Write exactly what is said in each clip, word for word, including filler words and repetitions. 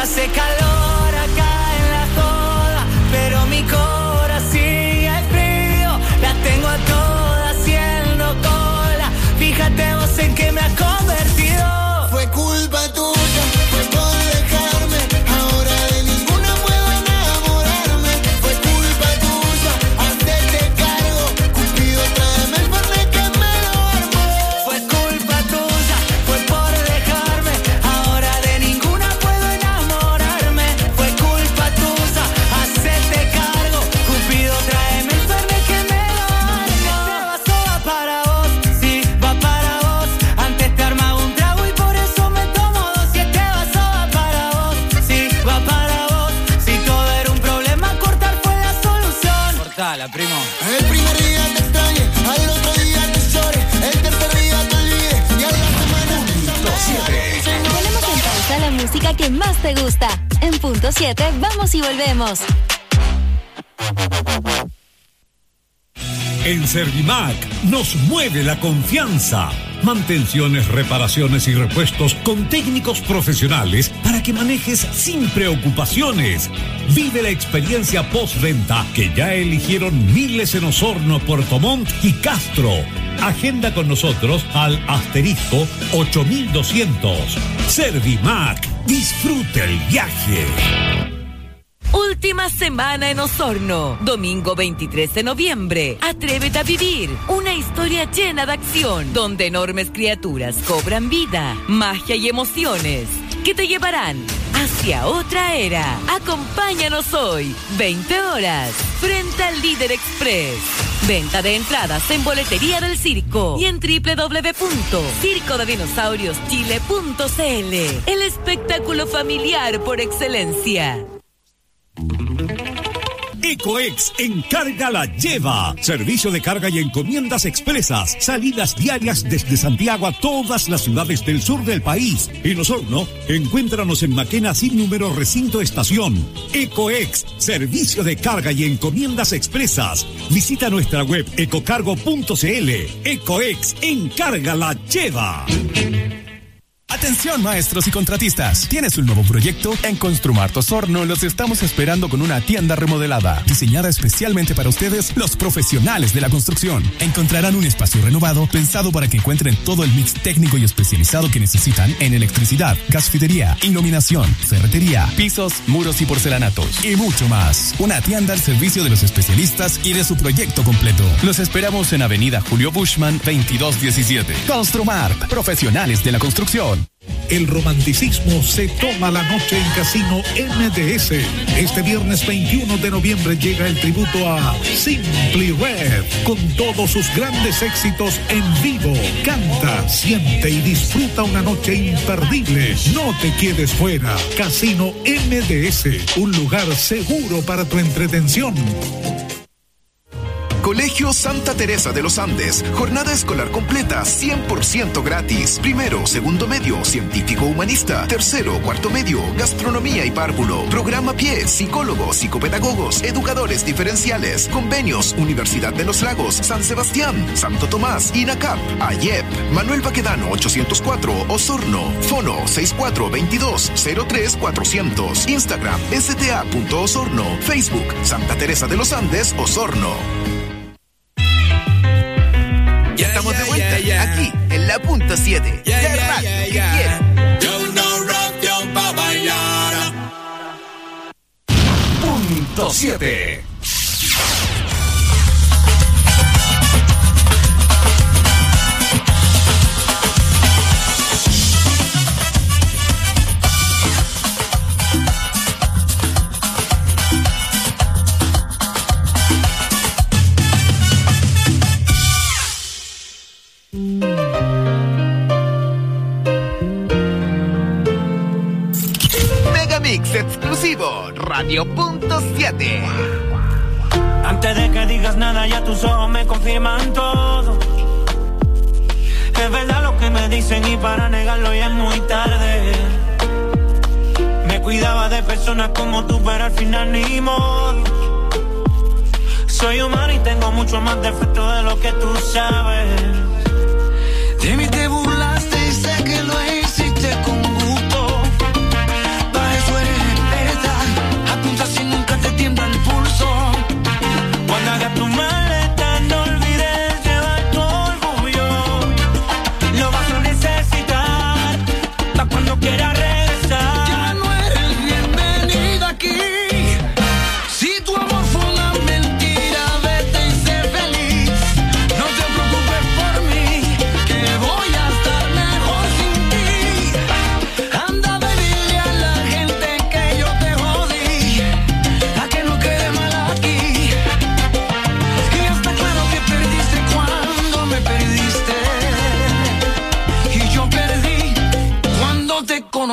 Hace calor acá en la joda, pero mi cora sigue frío. La tengo a todas haciendo cola. Fíjate vos en que me has convertido. Fue culpa tuya, fue por dejarme. Ahora de ninguna puedo enamorarme. Fue culpa tuya, hacerte cargo. Cupido, tráeme el fernet que me lo armó. Fue culpa tuya, fue por dejarme. Ahora de ninguna puedo enamorarme. Fue culpa tuya, hacerte cargo. Cupido, tráeme el fernet que me lo armó. Este vaso va para vos, sí, va para vos. Antes te armaba un trago y por eso me tomo dos. Y este vaso va para vos, sí, va para vos. Si todo era un problema, cortar fue la solución. Cortala, primo. El primer día te extrañe, al otro día te llore. El tercer día te olvide y a la semana Ponemos en pausa la música que más te gusta. En punto siete, vamos y volvemos. En Servimac nos mueve la confianza. Mantenciones, reparaciones y repuestos con técnicos profesionales para que manejes sin preocupaciones. Vive la experiencia postventa que ya eligieron miles en Osorno, Puerto Montt y Castro. Agenda con nosotros al asterisco ocho mil doscientos. Servimac, disfrute el viaje. Última semana en Osorno, domingo veintitrés de noviembre. Atrévete a vivir una historia llena de acción, donde enormes criaturas cobran vida, magia y emociones que te llevarán hacia otra era. Acompáñanos hoy, veinte horas, frente al Líder Express. Venta de entradas en Boletería del Circo y en doble u doble u doble u punto circo de dinosaurios chile punto c l. El espectáculo familiar por excelencia. Ecoex Encarga la Lleva. Servicio de carga y encomiendas expresas. Salidas diarias desde Santiago a todas las ciudades del sur del país. En Osorno, encuéntranos en Maquena sin número recinto estación. Ecoex, servicio de carga y encomiendas expresas. Visita nuestra web ecocargo punto c l. Ecoex Encarga la Lleva. Atención maestros y contratistas, ¿tienes un nuevo proyecto? En Construmart Osorno los estamos esperando con una tienda remodelada, diseñada especialmente para ustedes, los profesionales de la construcción. Encontrarán un espacio renovado, pensado para que encuentren todo el mix técnico y especializado que necesitan en electricidad, gasfitería, iluminación, ferretería, pisos, muros y porcelanatos, y mucho más. Una tienda al servicio de los especialistas y de su proyecto completo. Los esperamos en Avenida Julio Bushman, veintidós diecisiete. Construmart, profesionales de la construcción. El romanticismo se toma la noche en Casino M D S. Este viernes veintiuno de noviembre llega el tributo a Simply Red con todos sus grandes éxitos en vivo. Canta, siente y disfruta una noche imperdible. No te quedes fuera. Casino M D S, un lugar seguro para tu entretención. Colegio Santa Teresa de los Andes, jornada escolar completa, cien por ciento gratis. Primero, segundo medio, científico humanista. Tercero, cuarto medio, gastronomía y párvulo. Programa pie, psicólogos, psicopedagogos, educadores diferenciales. Convenios, Universidad de los Lagos, San Sebastián, Santo Tomás, INACAP, AYEP. Manuel Baquedano, ochocientos cuatro, Osorno. Fono, sesenta y cuatro veintidós cero tres cuatrocientos. Instagram, s t a punto osorno. Facebook, Santa Teresa de los Andes, Osorno. Ya estamos yeah, de vuelta, yeah, yeah. Aquí, en la punto siete. Yeah, la yeah, radio yeah, que yeah. quiero. Yo no rock, yo pa' bailar. Punto siete. Megamix exclusivo, Radio Punto siete. Antes de que digas nada, ya tus ojos me confirman todo. Es verdad lo que me dicen y para negarlo ya es muy tarde. Me cuidaba de personas como tú, pero al final ni modo. Soy humano y tengo mucho más defectos de lo que tú sabes. De mí te burlaste y sé que lo hiciste con gusto. Para eso eres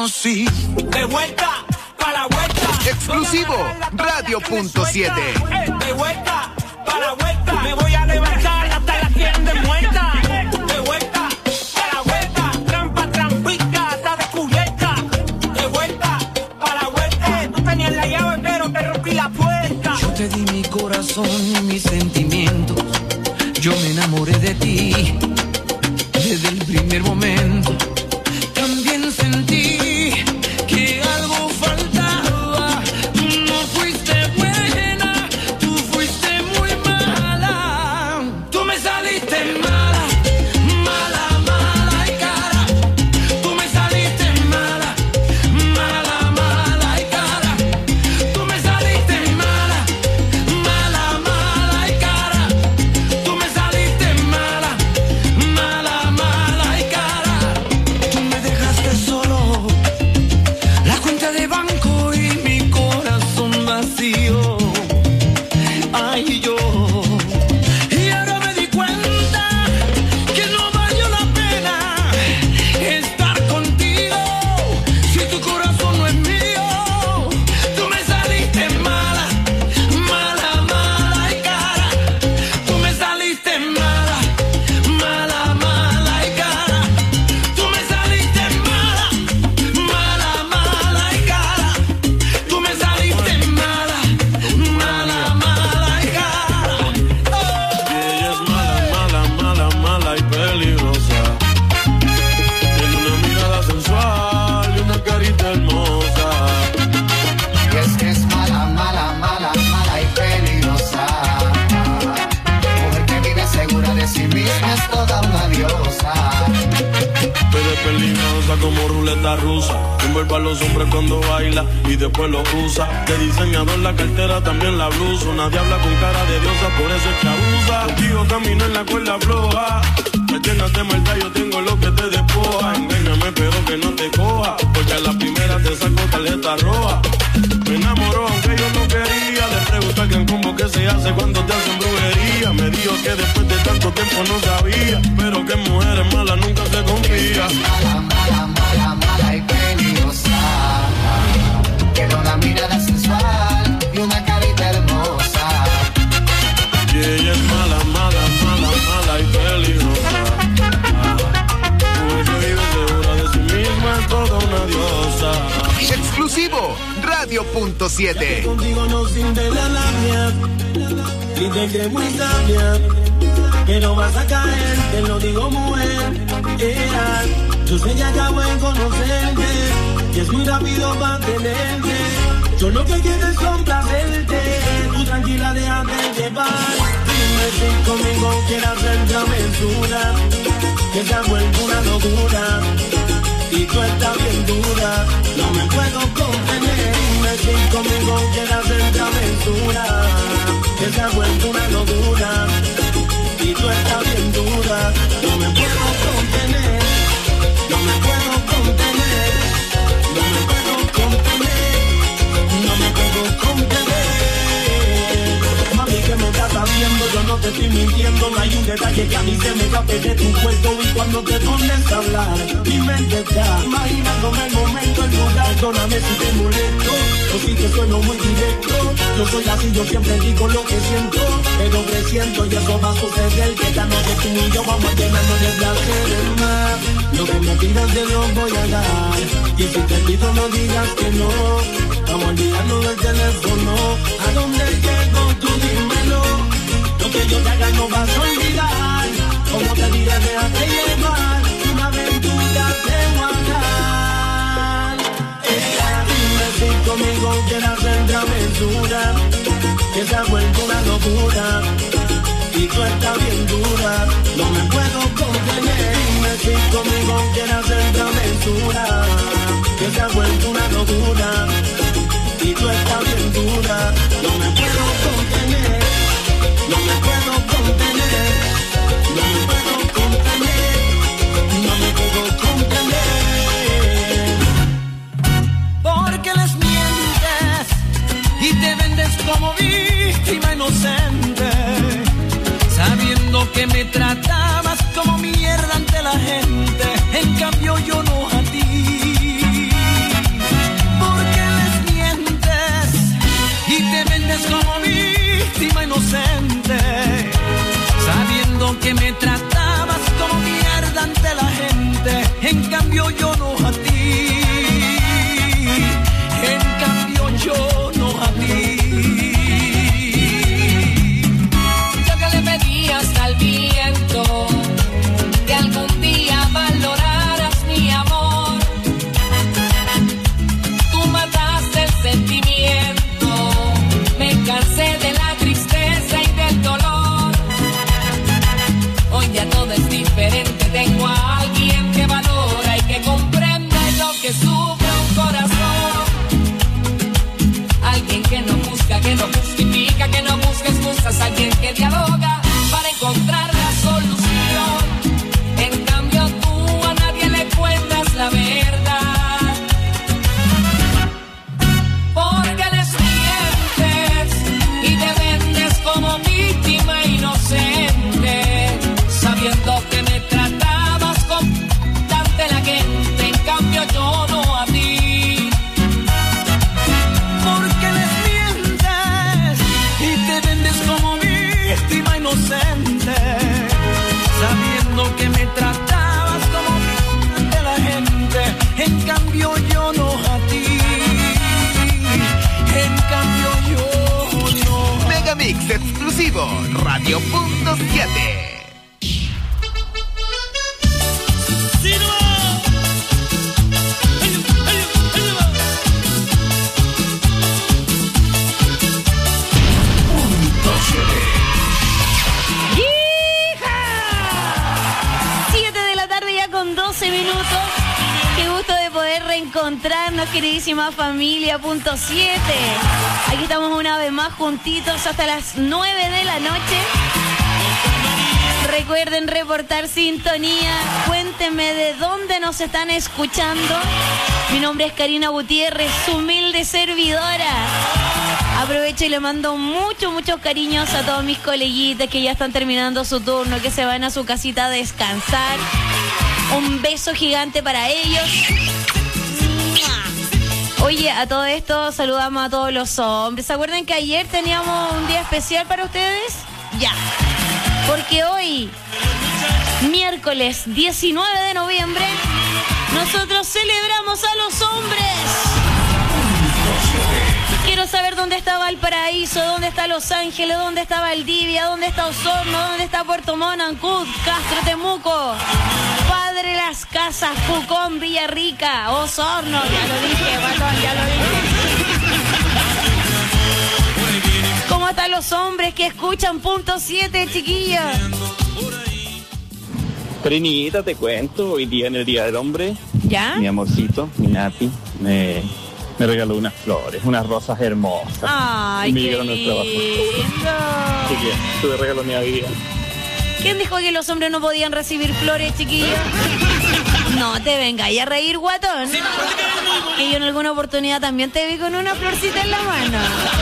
conocí. De vuelta, para la vuelta. Exclusivo, Radio punto siete. De vuelta, para la vuelta. Me voy a levantar hasta la tienda de muerta. De vuelta, para la vuelta. Trampa, trampita, hasta descubierta. De vuelta, para la vuelta. Tú tenías la llave, pero te rompí la puerta. Yo te di mi corazón y mis sentimientos. Yo me enamoré de ti desde el primer momento. También sentí que algo faltaba. Tú no fuiste buena, tú fuiste muy mala. Tú me saliste mala, mala, mala y cara. Tú me saliste mala, mala, mala y cara. Tú me saliste mala, mala, mala y cara. Tú me saliste mala, mala, mala y cara. Tú me dejaste solo, la cuenta de banco y mi corazón vacío. Ay, yo. Y ahora me di cuenta que no valió la pena estar contigo si tu corazón no es mío. Tú me saliste mala, mala, mala y cara. Tú me saliste mala, mala, mala y cara. Tú me saliste mala, mala, mala y cara. Tú me saliste mala, mala, mala y cara. Ella es mala, mala, mala, mala y peligrosa. Tiene una mirada sensual y una carita hermosa. Y es que es mala, mala, mala, mala y peligrosa. Mujer que vive segura de sí misma es toda una diosa. Pero es peligrosa como ruleta rusa. Envuelve a los hombres cuando baila y después lo usa. De diseñador la cartera, también la blusa. Nadie habla con cara de diosa, por eso es que abusa. Contigo camino en la cuerda floja. Me llenas de maldad, yo tengo lo que te despoja. Engáñame pero que no te coja, porque a la primera te saco tarjeta roja. Me enamoró aunque yo no quería. Le pregunté a alguien cómo que se hace cuando te hacen brujería. Me dijo que después de tanto tiempo no sabía, pero que mujeres malas nunca se confía. Mala, mala, mala, mala y peligrosa. Tiene una mirada sensual y una carita hermosa. Y ella es mala, mala, mala, mala y peligrosa. Mujer que vive segura de sí misma es toda una diosa. Exclusivo, Radio punto siete. Contigo no siente la labia y te crees muy sabia, que no vas a caer, te lo digo mujer. Era, yo sé que acabo de conocerte y es muy rápido mantenerte. Yo lo que quiero es complacerte, tú tranquila déjate llevar. Dime si conmigo quieres hacer travesura, que se ha vuelto una locura y tú estás bien dura, no me puedo contener. Dime si conmigo quieres hacer travesura, que se ha vuelto una locura y tú estás bien dura, no me puedo contener, no me puedo contener, no me puedo contener, no me puedo contener. Mami, que me estás haciendo, yo no te estoy mintiendo, no hay un detalle que a mí se me escape de tu cuerpo. Y cuando te pones a hablar, mi mente está imaginándome el momento, el lugar. Perdóname si te molesto, o si te sueno muy directo. Yo soy así, yo siempre digo lo que siento, pero presiento y eso va a suceder, que esta noche tú y yo vamos a llenarnos de placer más. Lo que me pidas te lo voy a dar, y si te pido no digas que no. Vamos a olvidarnos del teléfono, ¿a dónde llego? Tú dímelo. Lo que yo te haga no vas a olvidar, como te diré déjate llevar, una aventura te voy a dar. Ella, dime si conmigo quieres hacer travesura, que se ha vuelto una locura y tú estás bien dura, no me puedo contener. Dime si conmigo quieres hacer travesura, que se ha vuelto una locura y tú estás bien dura, no me puedo contener, no me puedo contener, no me puedo contener, no me puedo contener. Porque les mientes y te vendes como víctima inocente, sabiendo que me tratabas como mierda ante la gente, en cambio yo no a ti. que dialoga para encontrar la solución. En cambio tú a nadie le cuentas la verdad, porque les mientes y te vendes como víctima inocente, sabiendo que me tratabas con ante la gente, en cambio yo no a ti. Porque les mientes y te vendes como víctima inocente, sabiendo que me tratabas como ante la gente, en cambio yo no a ti. En cambio yo no. Megamix exclusivo, Radio Punto siete. doce minutos. Qué gusto de poder reencontrarnos, queridísima familia Punto siete. Aquí estamos una vez más juntitos hasta las nueve de la noche. Recuerden reportar sintonía. Cuéntenme de dónde nos están escuchando. Mi nombre es Karina Gutiérrez, su humilde servidora. Aprovecho y le mando muchos, muchos cariños a todos mis coleguitas que ya están terminando su turno, que se van a su casita a descansar. Un beso gigante para ellos. Oye, a todo esto saludamos a todos los hombres. ¿Se acuerdan que ayer teníamos un día especial para ustedes? Ya. Porque hoy, miércoles diecinueve de noviembre, nosotros celebramos a los hombres. Quiero saber dónde está Valparaíso, dónde está Los Ángeles, dónde está Valdivia, dónde está Osorno, dónde está Puerto Montt, Ancud, Castro, Temuco, Padre Las Casas, Pucón, Villarrica, Osorno. Ya lo dije, Batón, ya lo dije. ¿Cómo están los hombres que escuchan Punto siete, chiquillos? Karinita, te cuento, hoy día en el Día del Hombre, ¿ya? Mi amorcito, mi Nati, me, me regaló unas flores, unas rosas hermosas. Ay, me qué dieron el trabajo. lindo. Así que tuve regalo mi vida. ¿Quién dijo que los hombres no podían recibir flores, chiquillos? No te vengas a reír, guatón. Que yo en alguna oportunidad también te vi con una florcita en la mano.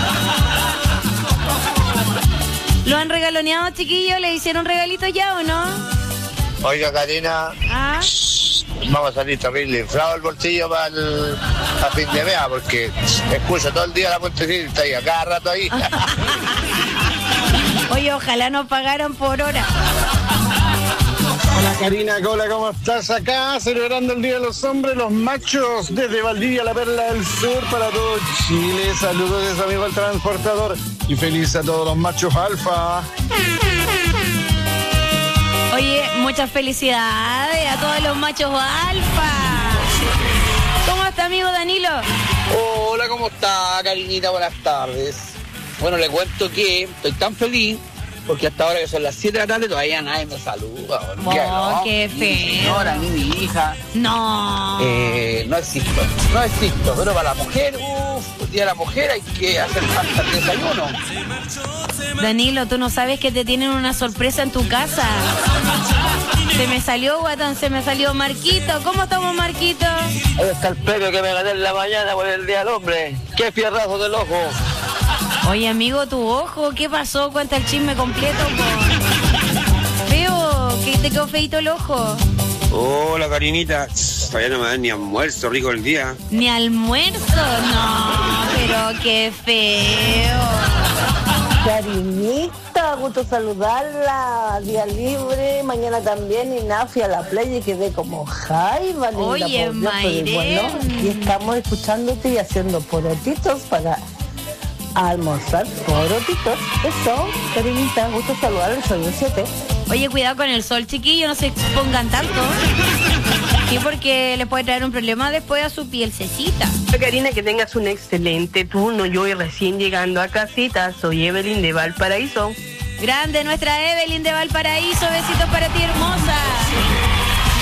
¿Lo han regaloneado, chiquillos? ¿Le hicieron regalitos ya o no? Oiga, Karina, ¿Ah? vamos a salir terrible inflado el bolsillo para el a fin de mes, porque escucho todo el día la puentecita y a cada rato ahí. Oye, ojalá nos pagaran por hora. Hola Karina, hola, ¿cómo estás? Acá celebrando el Día de los Hombres, los machos desde Valdivia, la Perla del Sur, para todo Chile. Saludos de su amigo el transportador y feliz a todos los machos alfa. Oye, muchas felicidades a todos los machos alfa. ¿Cómo está, amigo Danilo? Hola, ¿cómo está, Karinita? Buenas tardes. Bueno, le cuento que estoy tan feliz porque hasta ahora que son las siete de la tarde todavía nadie me saluda. Oh, no, qué ni feo. mi señora, ni mi hija. No. Eh, no existo, no existo. Pero para la mujer, uff, el día de la mujer hay que hacer falta el desayuno. Danilo, tú no sabes que te tienen una sorpresa en tu casa. Se me salió, guatón, se me salió Marquito. ¿Cómo estamos, Marquito? Ahí está el premio que me gané en la mañana por el Día del Hombre. ¡Qué fierrazo del ojo! Oye, amigo, tu ojo, ¿qué pasó? Cuenta el chisme completo, po. Feo, que te quedó feito el ojo. Hola, Karinita. Todavía no me dan ni almuerzo rico el día. ¿Ni almuerzo? No, pero qué feo. Karinita, gusto saludarla. Día libre, mañana también. Y nada, fui a la playa y quedé como jaiba. Oye, Mayre. Bueno, y estamos escuchándote y haciendo porotitos para almorzar porotitos. Eso, Karinita, gusto saludarla. Soy un siete. Oye, cuidado con el sol, chiquillo, no se expongan tanto. Sí, porque le puede traer un problema después a su pielcecita. Karina, que tengas un excelente turno. Yo voy recién llegando a casita. Soy Evelyn de Valparaíso. Grande nuestra Evelyn de Valparaíso. Besitos para ti, hermosa.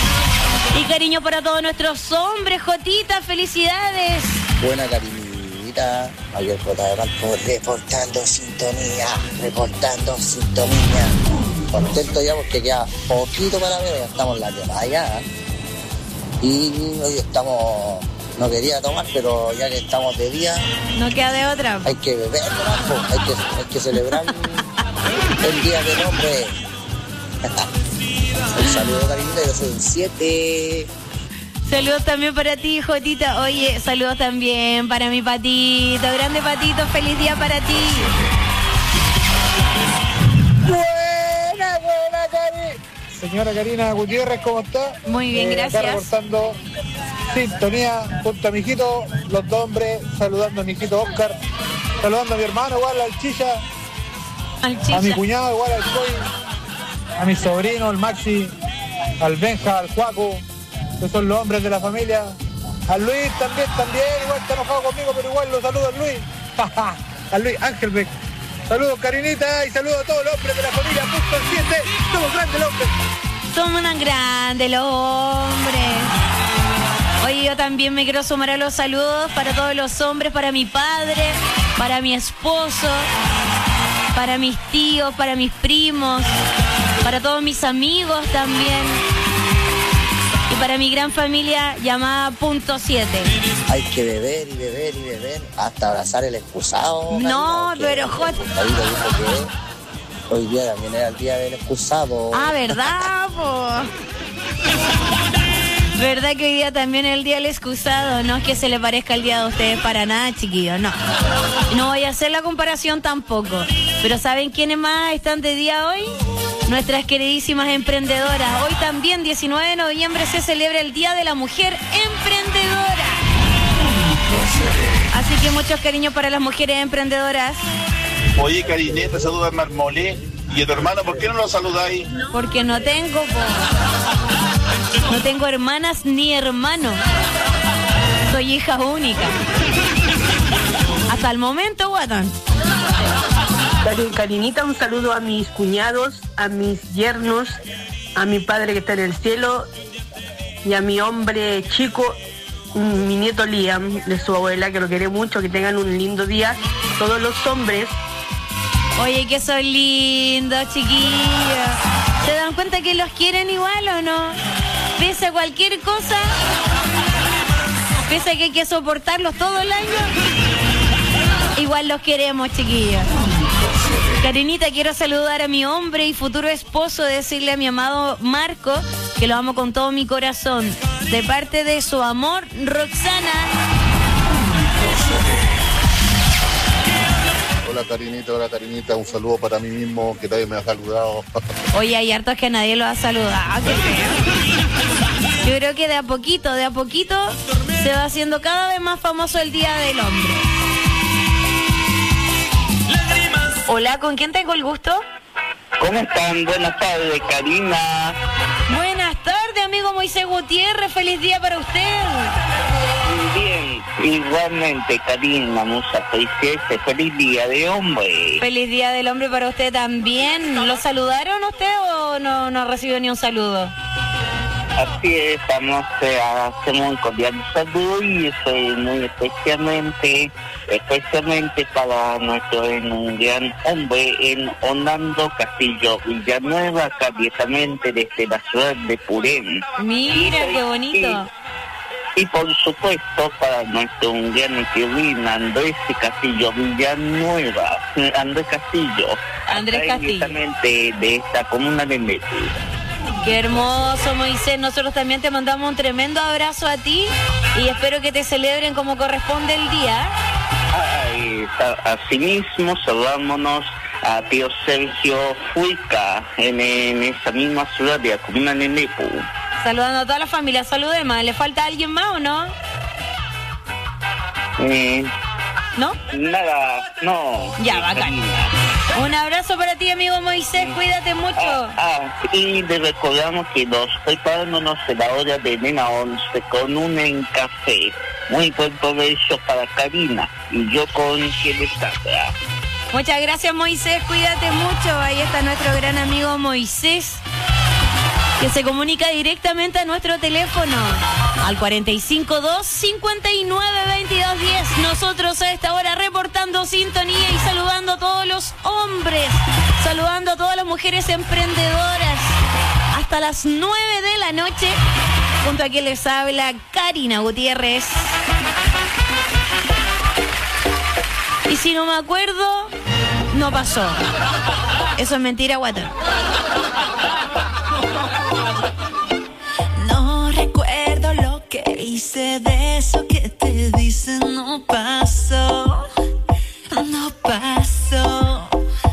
Y cariño para todos nuestros hombres, Jotita. Felicidades. Buena, Karinita. Karinita, Mayor J de Valpo, reportando sintonía, reportando sintonía. Contento ya porque queda poquito para ver, ya estamos en la quemada ya. Y hoy estamos, no quería tomar, pero ya que estamos de día, no queda de otra. Hay que beber, ¿no? hay, que, hay que celebrar el Día del Hombre. Un saludo, Karinita, yo soy el siete. Saludos también para ti, Jotita. Oye, saludos también para mi Patito. Grande Patito, feliz día para ti. Buena, buena, Cari. Señora Karina Gutiérrez, ¿cómo está? Muy bien, eh, gracias. Acá reportando sintonía junto a mi hijito, los dos hombres, saludando a mi hijito Oscar, saludando a mi hermano igual, al Chicha, al Chicha, a mi cuñado igual, al Coy, a mi sobrino, al Maxi, al Benja, al Juaco, que son los hombres de la familia. Al Luis también, también, igual está enojado conmigo, pero igual lo saludo al Luis. Al Luis Ángelbeck. Saludos, Karinita, y saludos a todos los hombres de la familia. Punto siete, somos grandes los hombres. Somos unas grandes los hombres. Oye, yo también me quiero sumar a los saludos para todos los hombres, para mi padre, para mi esposo, para mis tíos, para mis primos, para todos mis amigos también. Y para mi gran familia llamada Punto siete. Hay que beber y beber y beber hasta abrazar el excusado. No, Karina, pero J. David dijo que hoy día también era el día del excusado. Ah, ¿verdad, po? ¿Verdad que hoy día también es el día del excusado? No es que se le parezca el día de ustedes para nada, chiquillos, no. No voy a hacer la comparación tampoco. Pero ¿saben quiénes más están de día hoy? Nuestras queridísimas emprendedoras. Hoy también, diecinueve de noviembre, se celebra el Día de la Mujer Emprendedora. Así que muchos cariños para las mujeres emprendedoras. Oye, Karineta, saluda a Marmolé. ¿Y a tu hermano por qué no lo saludáis? Porque no tengo, po. No tengo hermanas ni hermanos. Soy hija única. Hasta el momento, Guatán. Karinita, un saludo a mis cuñados, a mis yernos, a mi padre que está en el cielo y a mi hombre chico, mi nieto Liam, de su abuela, que lo quiere mucho, que tengan un lindo día. Todos los hombres. Oye, que son lindos, chiquillos. ¿Se dan cuenta que los quieren igual o no? Pese a cualquier cosa, pese a que hay que soportarlos todo el año, igual los queremos, chiquillos. Karinita, quiero saludar a mi hombre y futuro esposo, decirle a mi amado Marco que lo amo con todo mi corazón. De parte de su amor, Roxana. Hola Karinita, hola Karinita, un saludo para mí mismo, que nadie me ha saludado. Oye, hay hartos que nadie lo ha saludado, qué feo. Yo creo que de a poquito, de a poquito se va haciendo cada vez más famoso el Día del Hombre. Hola, ¿con quién tengo el gusto? ¿Cómo están? Buenas tardes, Karina. Buenas tardes, amigo Moisés Gutiérrez. Feliz día para usted. Bien, igualmente, Karina Musa Princesa. Feliz día de hombre. Feliz día del hombre para usted también. ¿Lo saludaron a usted o no, no recibió ni un saludo? Así es, vamos a hacer un cordial saludo y eso es muy especialmente, especialmente para nuestro un gran hombre en Orlando Castillo Villanueva, acá directamente desde la ciudad de Purén. Mira, qué bonito. Y, y por supuesto para nuestro un gran equilibrio Andrés Castillo Villanueva, Andrés Castillo, Andrés Castillo, directamente de esta comuna de Metro. Qué hermoso, Moisés. Nosotros también te mandamos un tremendo abrazo a ti y espero que te celebren como corresponde el día. Ay, asimismo, saludámonos a tío Sergio Fuica en, en esa misma ciudad de la comuna de Nepo. Saludando a toda la familia. Salude más. ¿Le falta alguien más o no? Eh, ¿No? Nada, no. Ya, bacán. Un abrazo para ti, amigo Moisés, cuídate mucho. Ah, ah, y le recordamos que nos preparándonos en la hora de Nena once con un en café. Muy buen provecho para Karina y yo con quien está. Muchas gracias, Moisés, cuídate mucho. Ahí está nuestro gran amigo Moisés, que se comunica directamente a nuestro teléfono al cuarenta y cinco dos, cincuenta y nueve, veintidós diez. Nos nosotros a esta hora, reportando sintonía y saludando a todos los hombres, saludando a todas las mujeres emprendedoras. Hasta las nueve de la noche, junto a quien les habla Karina Gutiérrez. Y si no me acuerdo, no pasó. Eso es mentira, guata. No recuerdo lo que hice, de eso que te dicen no pasó, no pasó.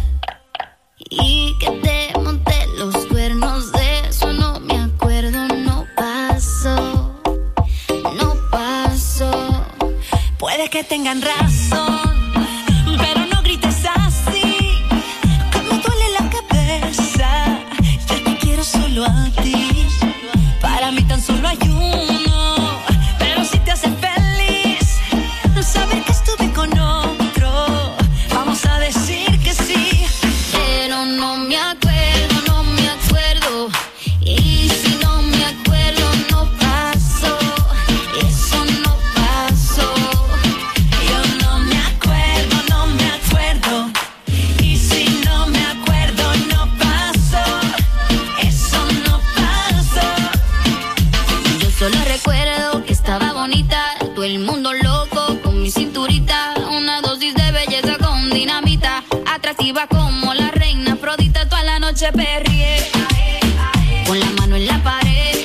Y que te monté los cuernos, de eso no me acuerdo, no pasó, no pasó. Puede que tengan razón, pero no grites así, que me duele la cabeza. Yo te quiero solo a ti, para mí tan solo hay uno. Pero si te hace feliz saber que estuve con otro, vamos a decir que sí. Pero no me acuerdo, no me acuerdo. Y si no me acuerdo, no pasó, eso no pasó. Yo no me acuerdo, no me acuerdo. Y si no me acuerdo, no pasó, eso no pasó. Yo solo recuerdo que estaba bonita, todo el mundo loco con mi cinturita, una dosis de belleza con dinamita, atractiva como la reina Afrodita. Toda la noche perrié, con la mano en la pared,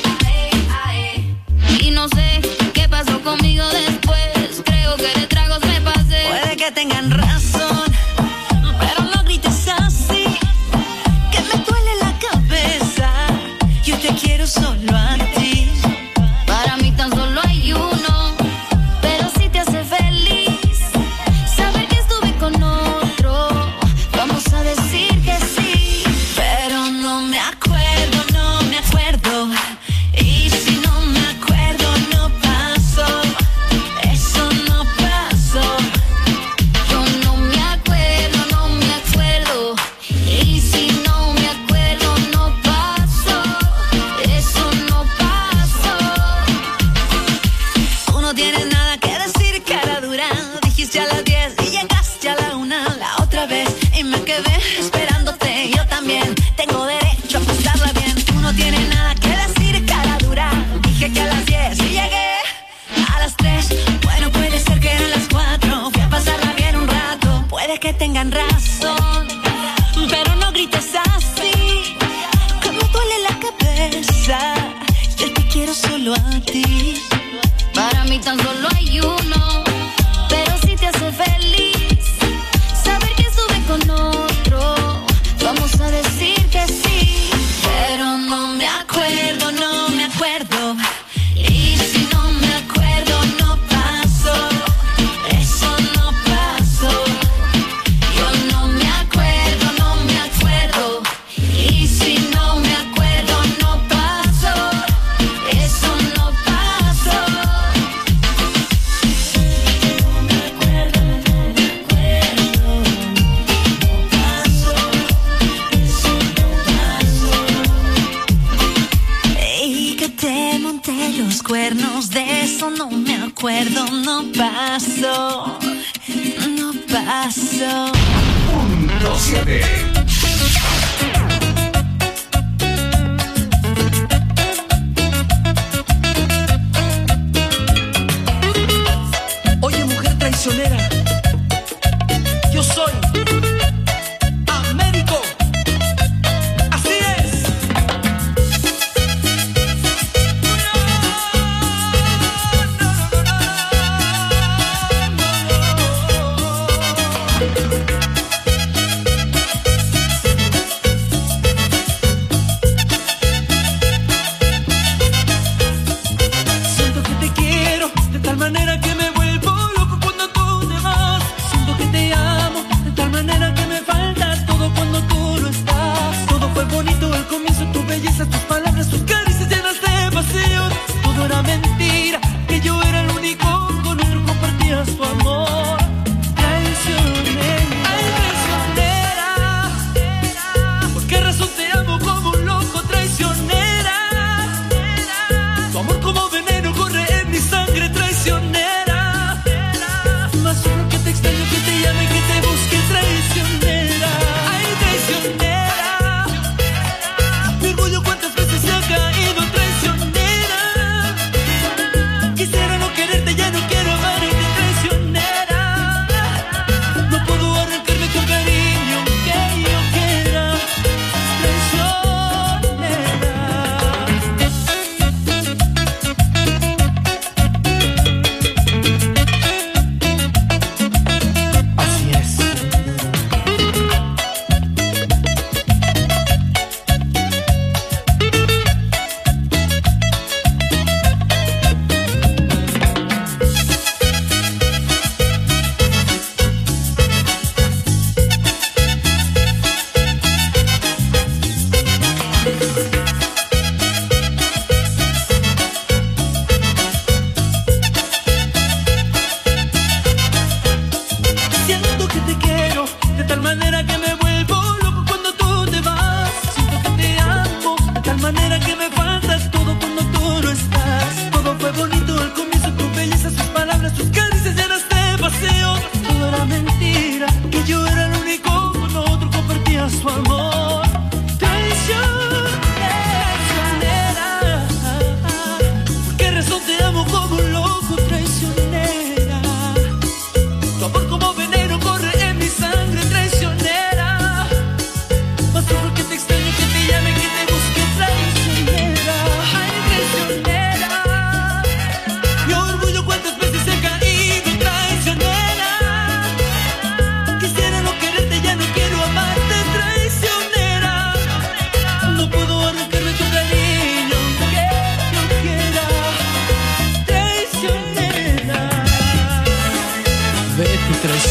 y no sé qué pasó conmigo después, creo que de tragos me pasé. Puede que tengan razón, pero no grites así, que me duele la cabeza. Yo te quiero solo a ti, para mí tan solo hay uno. Pero si te hace feliz saber que estuve con otro, vamos a decir que sí. pero no me acuerdo, no me acuerdo. Y si no me acuerdo, no pasó, eso no pasó. Yo no me acuerdo, no me acuerdo. Y si no me acuerdo, no pasó, eso no pasó. Tú no tienes nada que decir, cara dura. Dijiste a las diez y llegaste a la una la otra vez, y me quedé esperándote. Yo también tengo derecho a pasarla bien. Tú no tienes nada que decir, cara dura. Dije que a las diez y llegué a las tres. Bueno, puede ser que eran las cuatro. Fui a pasarla bien un rato. Puede que tengan razón, pero no grites así, que me duele la cabeza. Yo te quiero solo a ti, Para mí tan solo hay uno. Pero si te hace feliz saber que estuve con otro, vamos a decir que sí. pero no me acuerdo, no me acuerdo. Y si no me acuerdo, no pasó, eso no pasó. Yo no me acuerdo, no me acuerdo. Y si no me acuerdo, no pasó, eso no pasó. Y que te monté los cuernos, de eso no me acuerdo, no pasó, no pasó. Punto siete. Oye, mujer traicionera, yo soy Américo. Así es.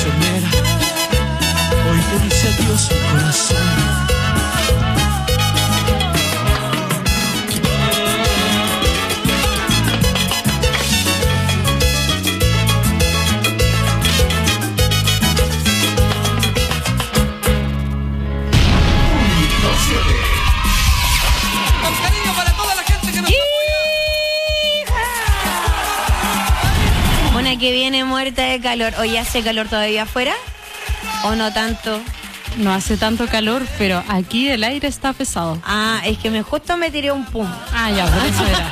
traicionera. Hoy te dice adiós mi corazón. Que viene muerta de calor. ¿Hoy hace calor todavía afuera? ¿O no tanto? No hace tanto calor, pero aquí el aire está pesado. Ah, es que me justo me tiré un pum. Ah, ya, por eso era.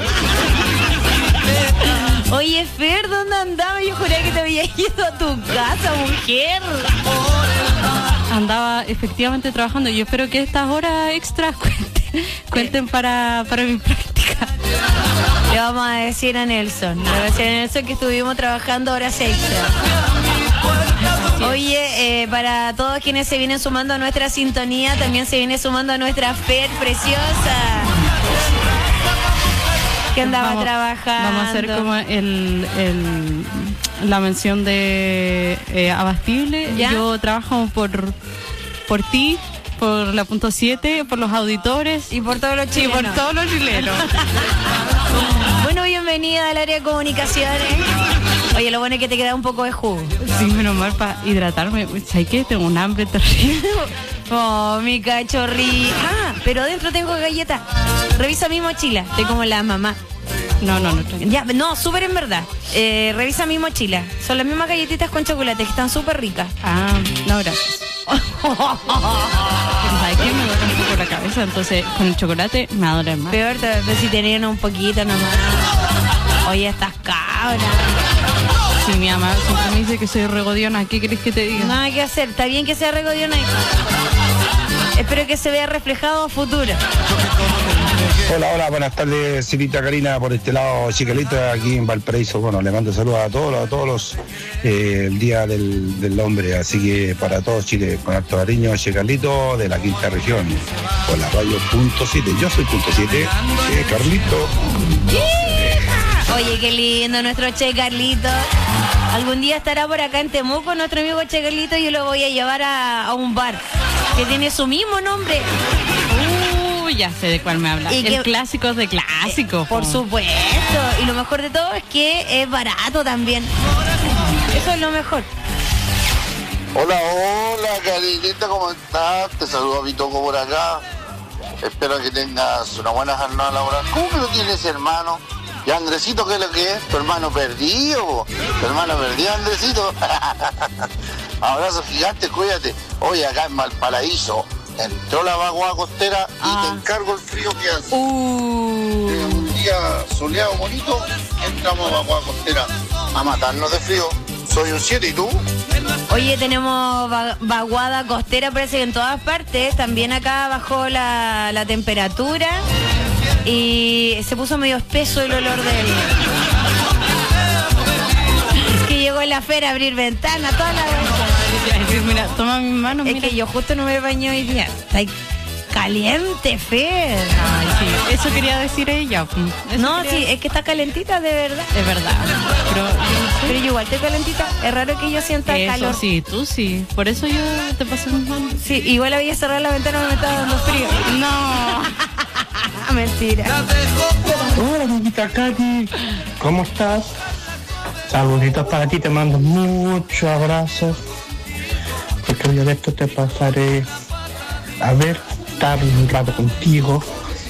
Oye, Fer, ¿dónde andabas? Yo juré que te había ido a tu casa, mujer. Andaba efectivamente trabajando. Yo espero que estas horas extras cuenten, cuenten para, para mi práctica. Le vamos a decir a Nelson, le vamos a decir a Nelson que estuvimos trabajando horas extra. Oye, eh, para todos quienes se vienen sumando a nuestra sintonía, también se viene sumando a nuestra Fer preciosa, que andaba vamos, trabajando. Vamos a hacer como el, el la mención de eh, Abastible. ¿Ya? Yo trabajo por, por ti, por la punto siete, por los auditores y por todos los chilenos. Y por todos los chilenos. Bueno, bienvenida al área de comunicaciones. Oye, lo bueno es que te queda un poco de jugo. Sí, menos mal para hidratarme. ¿Sabes qué? Tengo un hambre terrible. Oh, mi cachorrita. Ah, pero adentro tengo galletas. Revisa mi mochila. Estoy como la mamá. No, no, no. Ya, no, súper en verdad. Eh, revisa mi mochila. Son las mismas galletitas con chocolate que están súper ricas. Ah, no, gracias. ¿Sabes qué? Me duele un poco la cabeza, entonces con el chocolate me va a doler más. Peor, tal vez si tenían un poquito nomás. Oye, estas cabras. Sí, mi mamá siempre me dice que soy regodiona. ¿Qué querés que te diga? Nada que hacer. Está bien que sea regodiona. Espero que se vea reflejado a futuro. Hola, hola, buenas tardes, Cirita Karina, por este lado, Chicalita, aquí en Valparaíso. Bueno, le mando saludos a todos, a todos los, eh, el Día del, del Hombre, así que para todos Chile, con harto cariño, Chicalito, de la quinta región, por la radio punto siete. Yo soy punto siete, eh, Carlito. Oye, qué lindo nuestro Che Carlito. Algún día estará por acá en Temuco nuestro amigo Che Carlito y yo lo voy a llevar a, a un bar que tiene su mismo nombre. Uh, ya sé de cuál me habla. Y el que, clásico de clásicos. Eh, por supuesto. Y lo mejor de todo es que es barato también. Eso es lo mejor. Hola, hola, Carinita, ¿cómo estás? Te saludo a Vitoco por acá. Espero que tengas una buena jornada laboral. ¿Cómo que no tienes hermano? ¿Y Andresito qué es lo que es? ¿Tu hermano perdido? ¿Tu hermano perdido, Andresito? Abrazo gigante, cuídate. Hoy acá en Valparaíso entró la vaguada costera y ah. te encargo el frío que hace. Uh. De un día soleado, bonito, entramos a vaguada costera a matarnos de frío. Soy un siete, ¿y tú? Oye, tenemos vaguada costera, parece que en todas partes. También acá bajó la, la temperatura y se puso medio espeso el olor de él. Que llegó en la feria a abrir ventanas, toda la vez. Mira, toma mi mano. Es mira. que yo justo no me bañé hoy día. Está caliente, Fer. Ay, sí. Eso quería decir ella. Eso no, quería... sí, es que está calentita de verdad. Es verdad. Pero, pero yo igual estoy calentita. Es raro que yo sienta eso, calor. Sí, tú sí. Por eso yo te pasé mis manos. Sí, igual había cerrado la ventana, me estaba dando frío. No. Mentira. Hola, amiguita Katy. ¿Cómo estás? Saluditos para ti, te mando muchos abrazos. Porque hoy de esto te pasaré a ver, estar un rato contigo.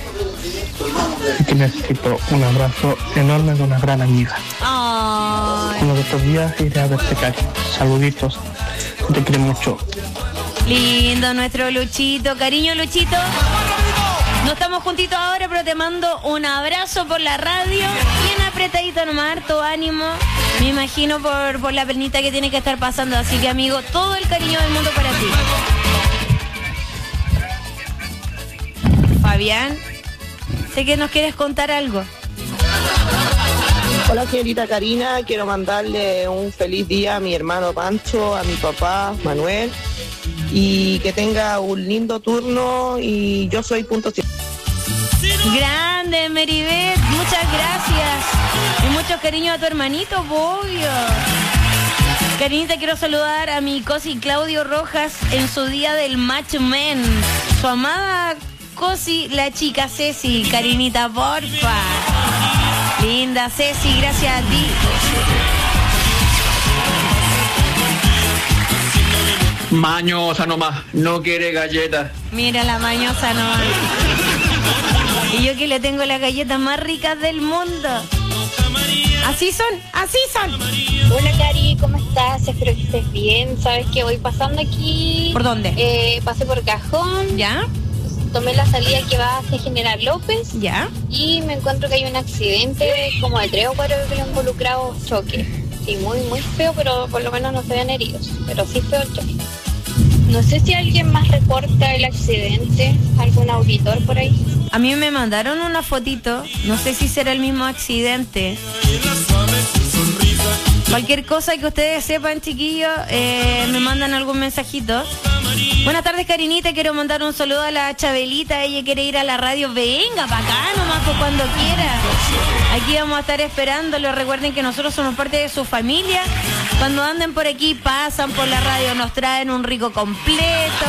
Y que necesito un abrazo enorme de una gran amiga. Ay. Uno de estos días iré a verte, Katy. Saluditos. Te quiero mucho. Lindo nuestro Luchito. Cariño, Luchito. No estamos juntitos ahora, pero te mando un abrazo por la radio. Bien apretadito nomás, harto ánimo. Me imagino por, por la penita que tiene que estar pasando. Así que, amigo, todo el cariño del mundo para ti. Fabián, sé que nos quieres contar algo. Hola, señorita Karina. Quiero mandarle un feliz día a mi hermano Pancho, a mi papá Manuel. Y que tenga un lindo turno. Y yo soy punto siete. Grande, Meribet, muchas gracias. Y mucho cariño a tu hermanito, obvio. Karinita, quiero saludar a mi cosi Claudio Rojas en su día del Macho Man. Su amada cosi, la chica Ceci. Karinita, porfa. Linda Ceci, gracias a ti. Mañosa nomás, no quiere galletas. Mira la mañosa nomás. Y yo que le tengo las galletas más ricas del mundo. Así son, así son. Hola Cari, ¿cómo estás? Espero que estés bien. Sabes que voy pasando aquí. ¿Por dónde? Eh, pasé por Cajón. ¿Ya? Tomé la salida que va hacia General López. ¿Ya? Y me encuentro que hay un accidente como de tres o cuatro vehículos involucrados, choque. Sí, muy, muy feo, pero por lo menos no se ven heridos. Pero sí feo el choque. No sé si alguien más reporta el accidente, algún auditor por ahí. A mí me mandaron una fotito, no sé si será el mismo accidente. Cualquier cosa que ustedes sepan, chiquillos, eh, me mandan algún mensajito. Buenas tardes, Karinita, quiero mandar un saludo a la Chabelita, ella quiere ir a la radio, venga, para acá nomás, pues cuando quiera. Aquí vamos a estar esperándolo, recuerden que nosotros somos parte de su familia. Cuando anden por aquí, pasan por la radio, nos traen un rico completo.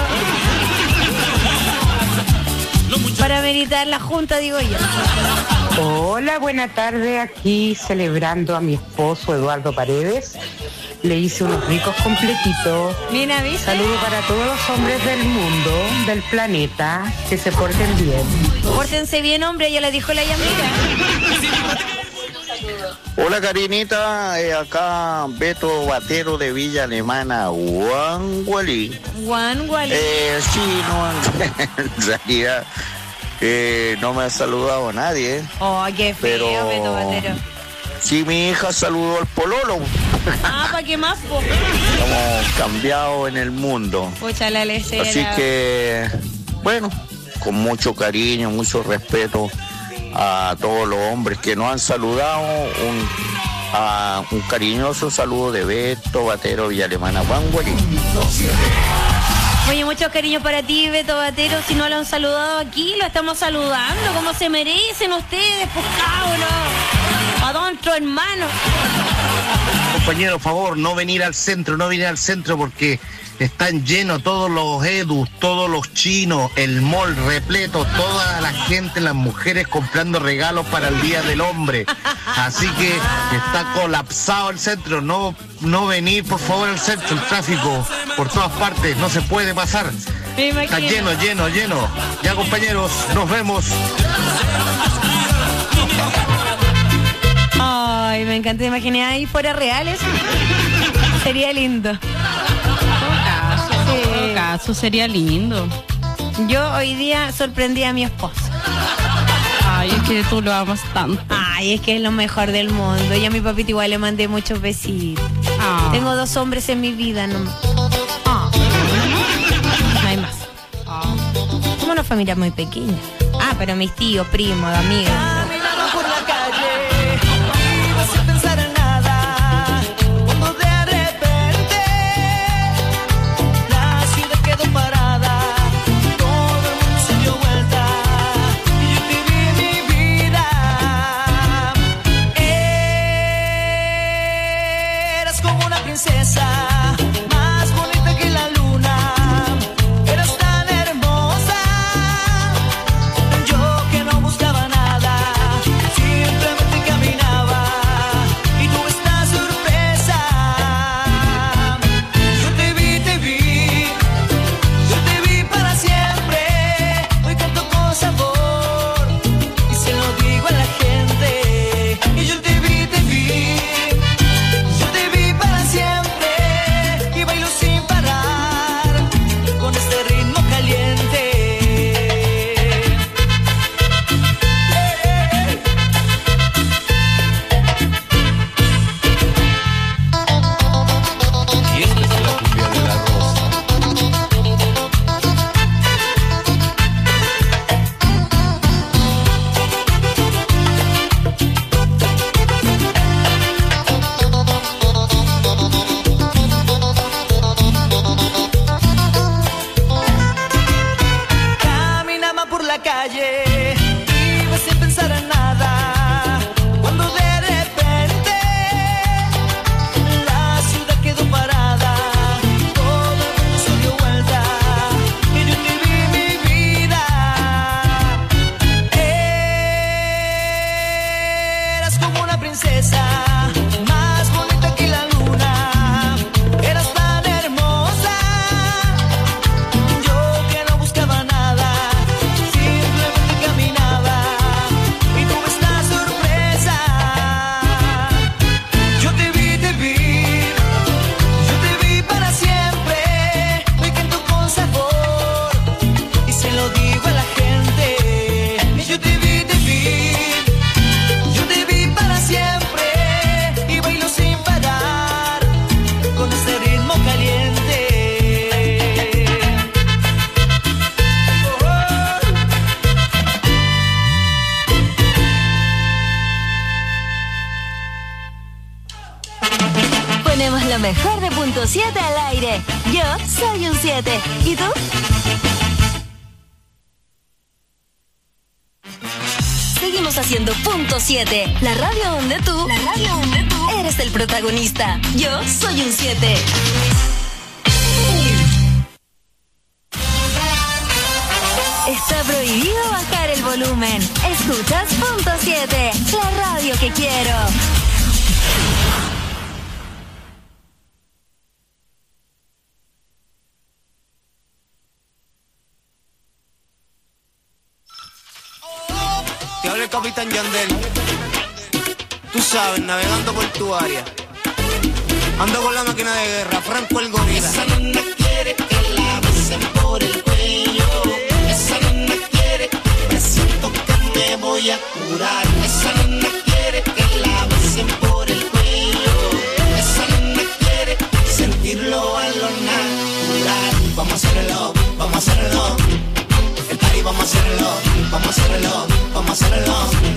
Para meditar la junta, digo yo. Hola, buena tarde. Aquí celebrando a mi esposo Eduardo Paredes. Le hice unos ricos completitos. Mira, ¿viste? Saludo para todos los hombres del mundo, del planeta, que se porten bien. Pórtense bien, hombre, ya le dijo la Yamira. Hola Karinita, eh, acá Beto Batero de Villa Alemana, Guangualí. Guangualí. Eh, sí, no, en realidad eh, no me ha saludado nadie. Eh. Oh, qué feo, pero Beto Batero. Sí, mi hija saludó al pololo. Ah, ¿para qué más? Po? Hemos cambiado en el mundo. Pucha, la lecera. Así que, bueno, con mucho cariño, mucho respeto a todos los hombres que nos han saludado, un, a un cariñoso saludo de Beto Batero, Villa Alemana, Guangualí. Oye, muchos cariños para ti, Beto Batero. Si no lo han saludado aquí, lo estamos saludando como se merecen ustedes, pues cabros. Adentro, hermano. Compañero, por favor, no venir al centro, no venir al centro porque están llenos todos los edus, todos los chinos, el mall repleto, toda la gente, las mujeres comprando regalos para el Día del Hombre. Así que está colapsado el centro, no, no venir por favor al centro, el tráfico por todas partes, no se puede pasar. Está lleno, lleno, lleno. Ya compañeros, nos vemos. Ay, me encanta, imaginé ahí fuera reales. Sería lindo. En todo caso, sería lindo. Yo hoy día sorprendí a mi esposo. Ay, es que tú lo amas tanto. Ay, es que es lo mejor del mundo. Y a mi papito igual le mandé muchos besitos. Ah. Tengo dos hombres en mi vida nomás. Ah. No hay más. Ah. Somos una familia muy pequeña. Ah, pero mis tíos, primos, amigos. Caminando por la calle, iba sin pensar en nada, cuando de repente la ciudad quedó parada, todo el mundo se dio vuelta y yo te vi en mi vida. Eras como una princesa, más bonita que la luna. Eras tan hermosa, yo que no buscaba nada, simplemente caminaba y tuve esta sorpresa. Yo te vi, te vi, yo te vi para siempre. Hoy canto con sabor y se lo digo a la gente. Y yo te vi, te vi, yo te vi para siempre. Y Ponemos lo mejor de punto siete al aire. Yo soy un siete. ¿Y tú? Seguimos haciendo punto siete. La radio donde tú, la radio donde tú eres el protagonista. Yo soy un siete. Está prohibido bajar el volumen. Escuchas punto siete, la radio que quiero. Te habla el Capitán Yandel. Tú sabes, navegando por tu área. Ando con la máquina de guerra, Franco el gorila. Esa nena quiere que la besen por el cuello. Esa nena quiere, presiento que me voy a curar. Esa nena quiere que la besen por el cuello. Esa nena quiere sentirlo a lo natural. Vamos a hacerlo, vamos a hacerlo. El party vamos a hacerlo, vamos a hacerlo, vamos a hacerlo.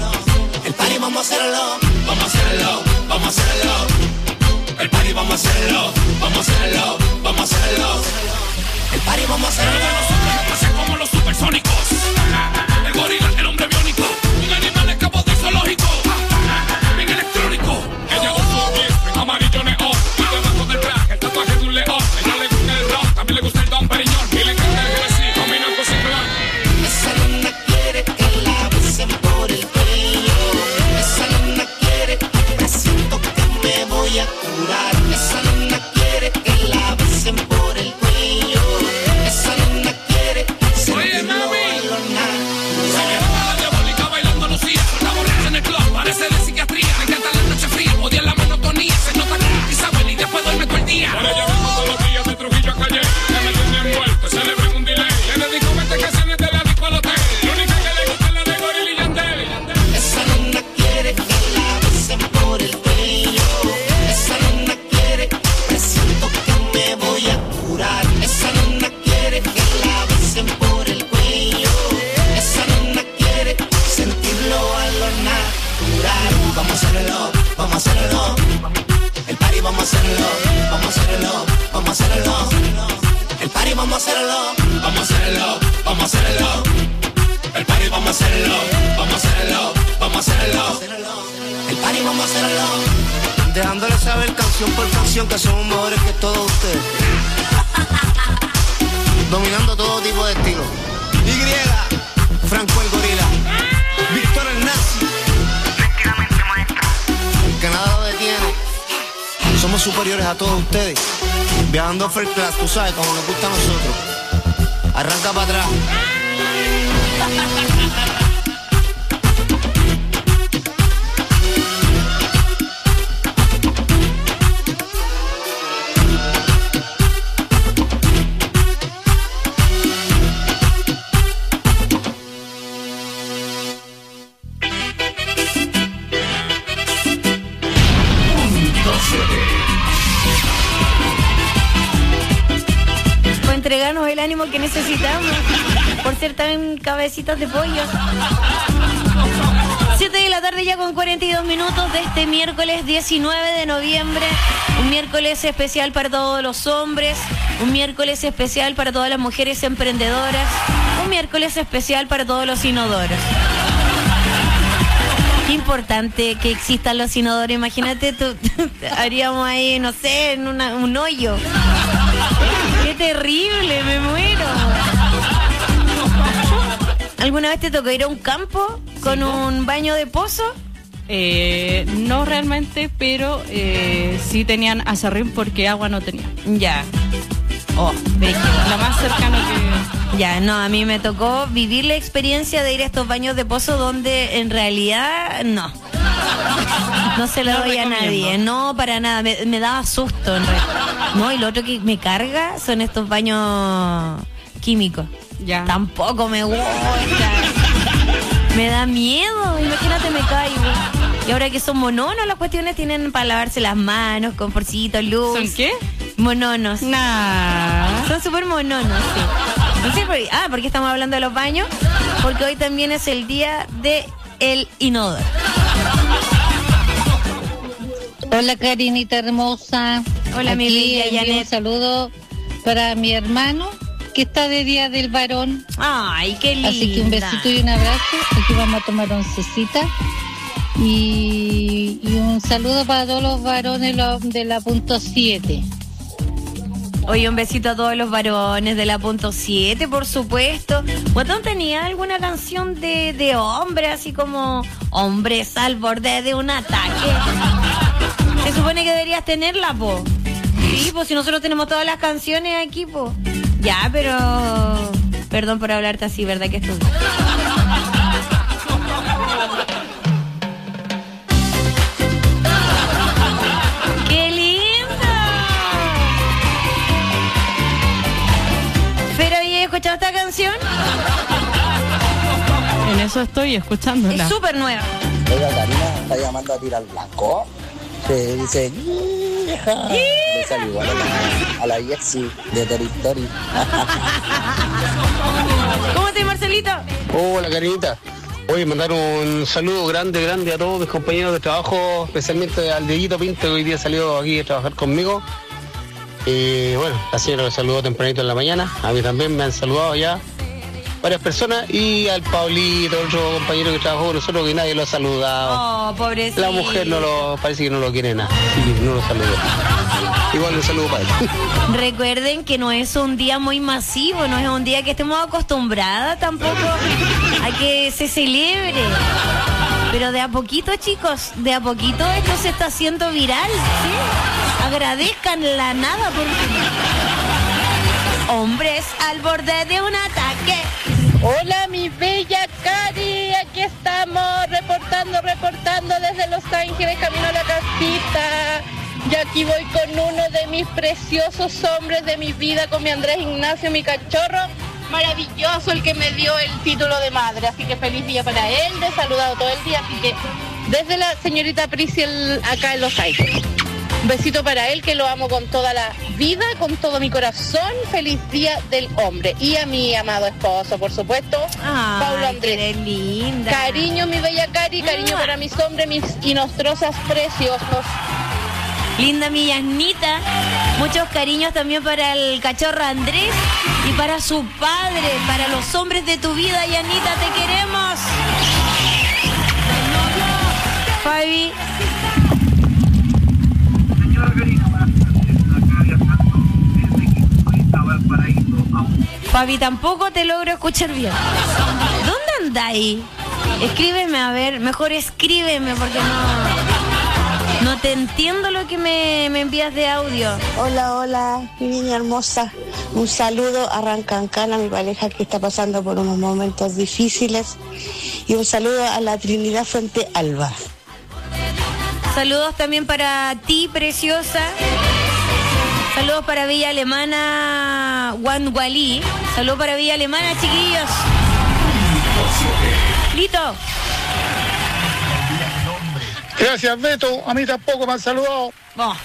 El party vamos a hacerlo, vamos a hacerlo, vamos a hacerlo. El party vamos a hacerlo, vamos a hacerlo, vamos a hacerlo. El party vamos a hacerlo. Así como los supersónicos. El gorila, el hombre biónico. Un animal escapó del zoológico. Bien electrónico. Ella usa un jeans en amarillo neón. Y debajo del traje el tatuaje de un león. Ella le gusta el rock, también le gusta el Don Periñón. Y le encanta el Hennessy, combinando sin plan. Esa nena quiere que la besen por el cuello. Esa nena quiere, presiento que me voy a curar. Esa nena quiere que la besen por el cuello. Esa nena quiere sentirlo a lo natural. La diabólica bailando Lucía. La borracha en el club, parece de psiquiatría. Le encanta la noche fría, odia la monotonía. Se nota que Isabel y después duerme todo el día. Por ella vengo todos los días de Trujillo a Calle. Ya me tienen envuelto, celebren un delay. Le dedico veinte canciones de la disco al hotel. La única que le gusta es la de Gorila y Yandel. Esa nena quiere que la besen por el cuello. Esa nena quiere, presiento que me voy a curar. Esa nena quiere que la besen por el cuello. Esa nena quiere sentirlo a lo natural. Vamos a hacerlo, vamos a hacerlo. El party vamos a hacerlo, vamos a hacerlo, vamos a hacerlo. El party vamos a hacerlo, vamos a hacerlo, vamos a hacerlo. El party vamos a hacerlo, vamos a hacerlo, vamos a hacerlo. El party vamos a hacerlo. Dejándole saber canción por canción que somos mejores que todos ustedes. Dominando todo tipo de estilo. Y, Franco el gorila. Víctor el nazi. El Canadá lo detiene. Somos superiores a todos ustedes. Viajando first class, tú sabes, como nos gusta a nosotros. Arranca para atrás. Para entregarnos el ánimo que necesitamos por ser tan cabecitas de pollo. siete de la tarde ya con cuarenta y dos minutos de este miércoles diecinueve de noviembre. Un miércoles especial para todos los hombres. Un miércoles especial para todas las mujeres emprendedoras. Un miércoles especial para todos los inodoros. Qué importante que existan los inodoros. Imagínate, tú, haríamos ahí, no sé, en una, un hoyo. Qué terrible, me muero. ¿Alguna vez te tocó ir a un campo con sí, ¿no? un baño de pozo? Eh, no realmente, pero eh, sí tenían aserrín porque agua no tenía. Ya. Oh, la más cercana que... Ya, no, a mí me tocó vivir la experiencia de ir a estos baños de pozo donde en realidad no. No se lo no doy a nadie, no, para nada, me, me daba susto en realidad. No, y lo otro que me carga son estos baños químicos. Ya. Tampoco me gusta. Me da miedo, imagínate, me caigo. Y ahora que son mononos, las cuestiones tienen para lavarse las manos, con forcito, luz. ¿Son qué? Mononos. Nah. Son súper mononos, sí. No sé por qué. Ah, porque estamos hablando de los baños. Porque hoy también es el día de el inodoro. Hola, Karinita hermosa. Hola, mi Aquí bella envío Janet. Un saludo para mi hermano que está de Día del Varón. Ay, qué linda. Así que un besito y un abrazo. Aquí vamos a tomar oncecita. Y, y un saludo para todos los varones lo- de la punto siete. Oye, un besito a todos los varones de la punto siete, por supuesto. ¿Guatón tenía alguna canción de, de hombre, así como hombres al borde de un ataque? Se supone que deberías tenerla, po. Sí, pues si nosotros tenemos todas las canciones aquí, po. Ya, pero... Perdón por hablarte así, ¿verdad que estoy? ¡Qué lindo! ¿Pero había escuchado esta canción? En eso estoy escuchándola. Es súper nueva. Oiga, Karina, ¿está llamando a tirar blanco? Se dice, hija. Le sale igual a la, a la Yexi de Territory. ¿Cómo estás, Marcelito? Hola, Karinita. Oye, mandar un saludo grande, grande a todos mis compañeros de trabajo, especialmente al Dieguito Pinto, que hoy día salió aquí a trabajar conmigo. Y bueno, la señora me saludó tempranito en la mañana. A mí también me han saludado ya varias personas. Y al Paulito, otro compañero que trabajó con nosotros, que nadie lo ha saludado. Oh, pobrecito. La mujer no lo, parece que no lo quiere nada. Sí, no lo saludó. Igual un saludo para él. Recuerden que no es un día muy masivo, no es un día que estemos acostumbradas tampoco a que se celebre. Pero de a poquito, chicos, de a poquito esto se está haciendo viral, ¿sí? Agradezcan la nada porque... Hombres al borde de un ataque. Hola, mi bella Cari, aquí estamos reportando, reportando desde Los Ángeles, camino a la casita. Y aquí voy con uno de mis preciosos hombres de mi vida, con mi Andrés Ignacio, mi cachorro maravilloso, el que me dio el título de madre. Así que feliz día para él, le he saludado todo el día, así que desde la señorita Priscil acá en Los Ángeles. Un besito para él, que lo amo con toda la vida, con todo mi corazón. Feliz día del hombre. Y a mi amado esposo, por supuesto, Ay, Paulo Andrés. qué linda. Cariño, mi bella Cari, cariño para mis hombres, mis inostrosas preciosos. Linda mi Yasnita. Muchos cariños también para el cachorro Andrés y para su padre, para los hombres de tu vida, Yasnita, te queremos. Fabi. Fabi, tampoco te logro escuchar bien. ¿Dónde andáis? Escríbeme, a ver, mejor escríbeme porque no, no te entiendo lo que me, me envías de audio. Hola, hola, mi niña hermosa. Un saludo a Rancancán, a mi pareja que está pasando por unos momentos difíciles. Y un saludo a la Trinidad Fuente Alba. Saludos también para ti, preciosa. Saludos para Villa Alemana, Wanwalí. Saludos para Villa Alemana, chiquillos. Lito. Gracias, Beto. A mí tampoco me han saludado. Oh.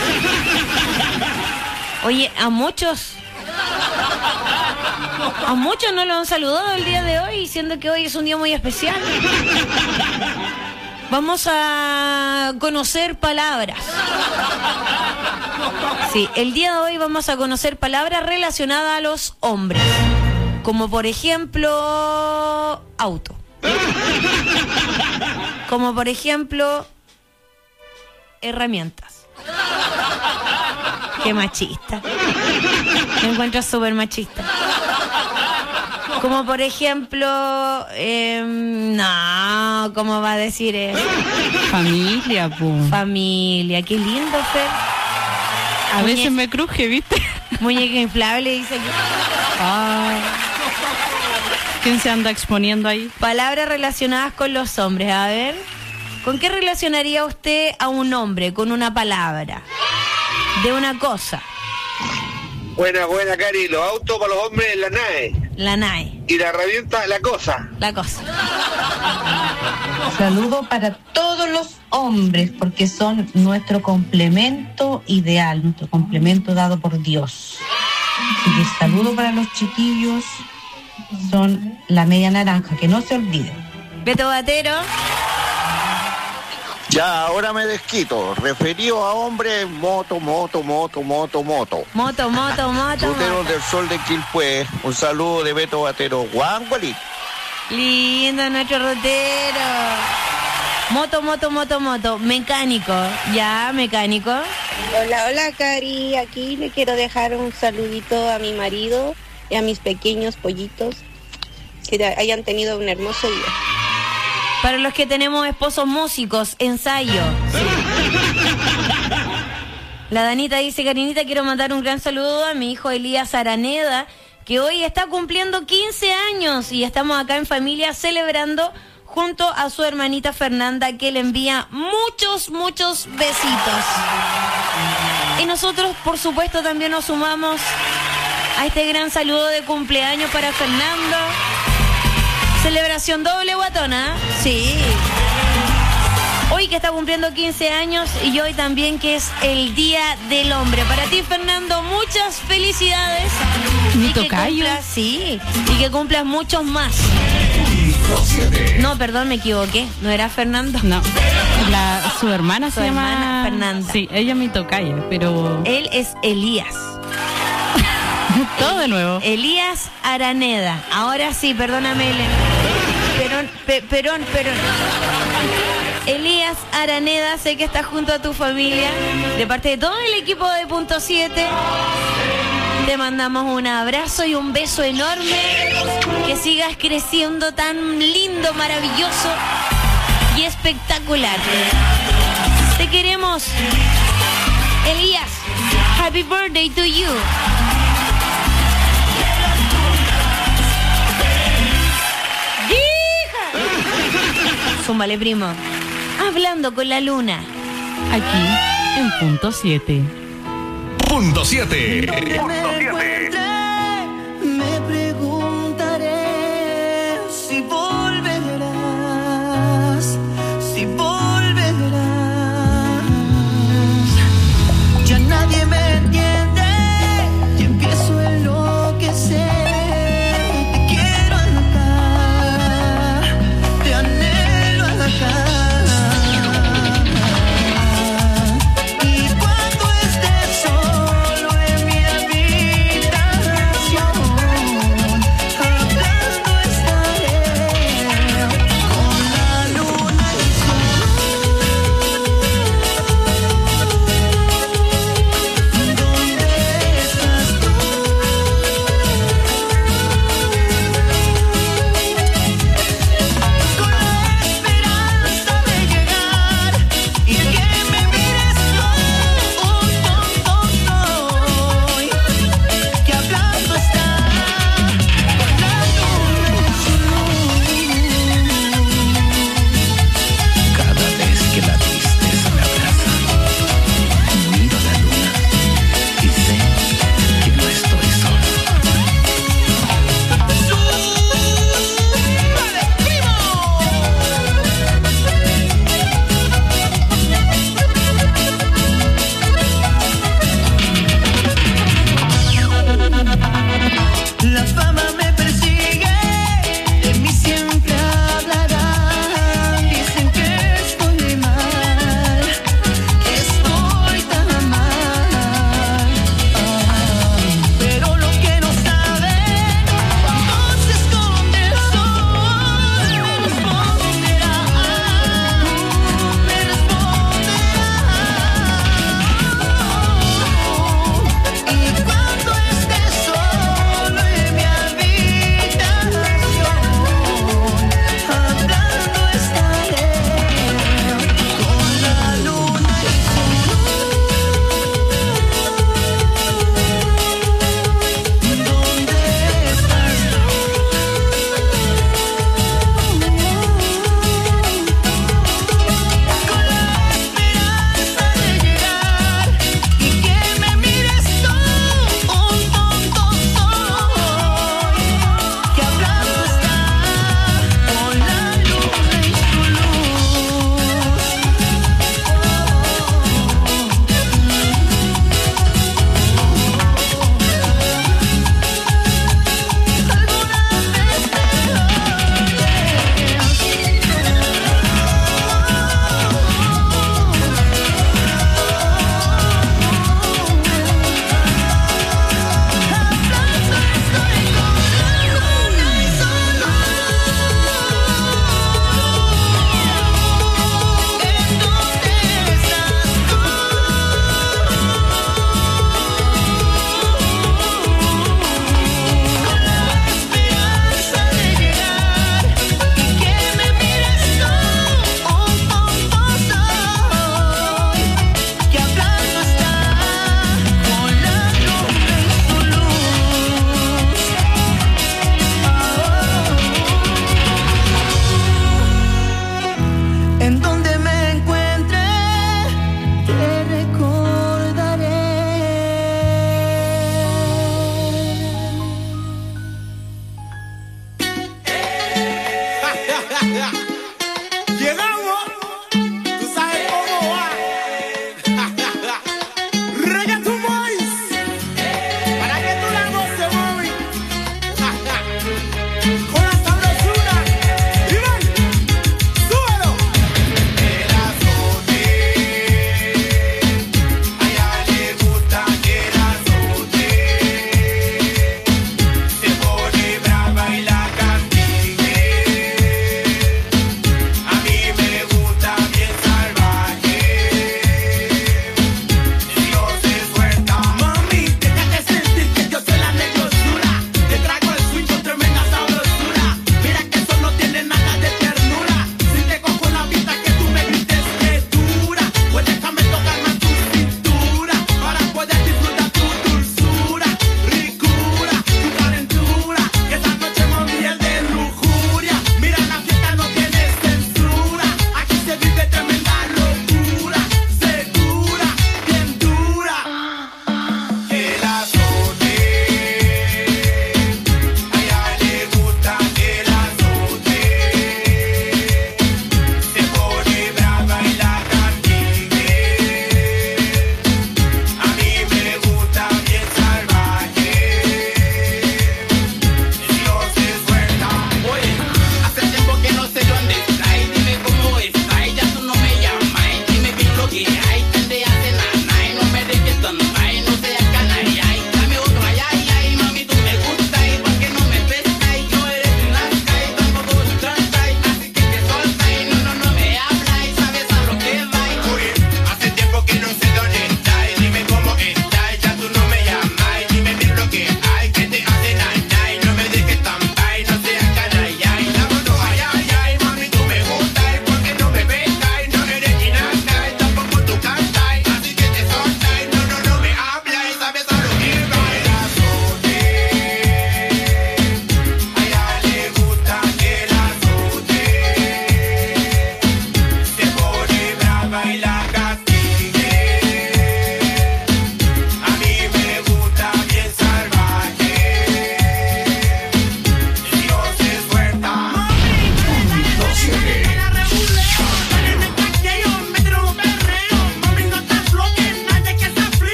Oye, a muchos. A muchos no lo han saludado el día de hoy, siendo que hoy es un día muy especial. Vamos a conocer palabras. Sí, el día de hoy vamos a conocer palabras relacionadas a los hombres. Como por ejemplo, auto. Como por ejemplo, herramientas. Qué machista. Me encuentro súper machista. Como por ejemplo, eh, no, ¿cómo va a decir eso? Familia, po. Familia, qué lindo, Fer. A Muñe- veces me cruje, ¿viste? Muñeca inflable, dice aquí. Ah. ¿Quién se anda exponiendo ahí? Palabras relacionadas con los hombres, a ver. ¿Con qué relacionaría usted a un hombre? Con una palabra. De una cosa. Buena, buena, Cari. Los autos para los hombres, la nave. La nave. Y la herramienta, la cosa. La cosa. Saludo para todos los hombres, porque son nuestro complemento ideal, nuestro complemento dado por Dios. Así que saludo para los chiquillos, son la media naranja, que no se olviden. Beto Batero. Ya, ahora me desquito. Referido a hombre, moto, moto, moto, moto, moto. Moto, moto, moto. Ruteros moto. del Sol de Quilpué. Un saludo de Beto Batero. Guanguali. Lindo nuestro rotero. Moto, moto, moto, moto. Mecánico. Ya, mecánico. Hola, hola, Cari. Aquí le quiero dejar un saludito a mi marido y a mis pequeños pollitos. Que hayan tenido un hermoso día. Para los que tenemos esposos músicos, ensayo. La Danita dice, Karinita, quiero mandar un gran saludo a mi hijo Elías Araneda, que hoy está cumpliendo quince años y estamos acá en familia celebrando junto a su hermanita Fernanda, que le envía muchos, muchos besitos. Y nosotros, por supuesto, también nos sumamos a este gran saludo de cumpleaños para Fernando. Celebración doble, guatona. Sí. Hoy que está cumpliendo quince años y hoy también que es el Día del Hombre. Para ti, Fernando, muchas felicidades. Mi y que tocayo. cumplas, sí, y que cumplas muchos más. No, perdón, me equivoqué. ¿No era Fernando? No. La, su hermana Su se hermana, llama Fernanda. Sí, ella es mi tocaya, pero Él es Elías. todo de nuevo. Elías Araneda. Ahora sí, perdóname, Elena. Perón, pe, Perón, Perón. Elías Araneda, sé que estás junto a tu familia. De parte de todo el equipo de Punto siete, te mandamos un abrazo y un beso enorme. Que sigas creciendo tan lindo, maravilloso y espectacular. Te queremos, Elías. Happy birthday to you. Súmale, primo. Hablando con la luna. Aquí en Punto siete. Punto siete. Donde me encuentre, me preguntaré si voy